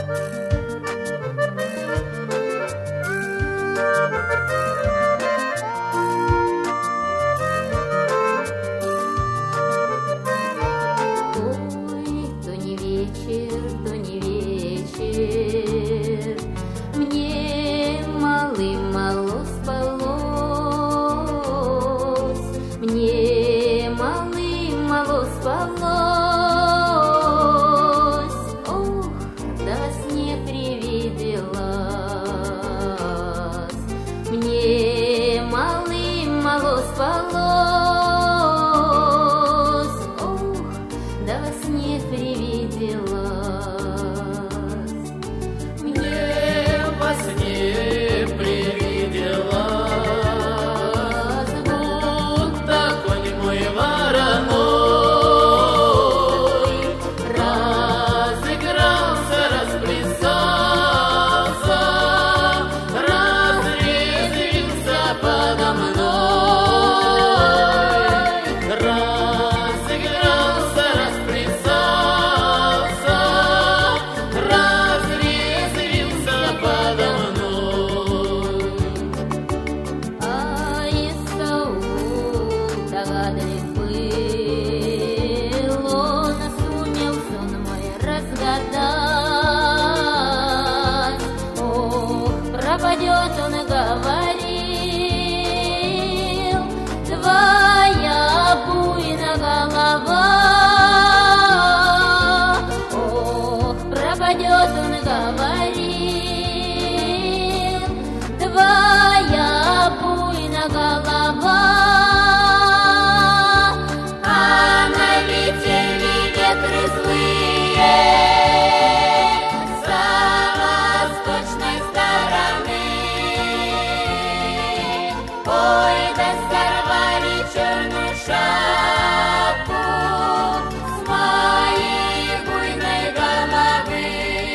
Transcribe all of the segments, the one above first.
Мне мало спалось, мне мало спалось. Ох, да во сне привиделась. Мне мало спалось. Ох, да во сне привиделась. Мне во сне привиделась, будто конь мой вороной разыгрался, расплясался, разрезвился подо мной. Разыгрался, расплясался, разрезвился подо мной. А Исаул догадлив был, он сумел сон мой разгадать. Ох, пропадет, он говорил, твоя буйна голова. Ох, пропадет, он говорил, твоя буйна голова. А налетели ветры злые с восточной стороны. Ой, да сорвали черную шапку с моей буйной головы.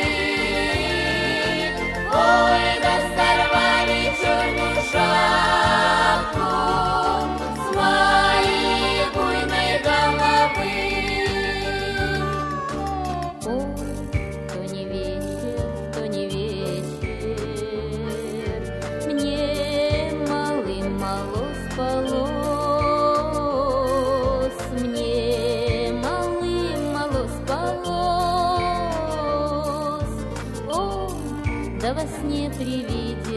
Ой, да сорвали черную шапку с моей буйной головы. Ой, то не вечер, мне мало спалось, мне мало спалось. Ой, да во сне привиделась.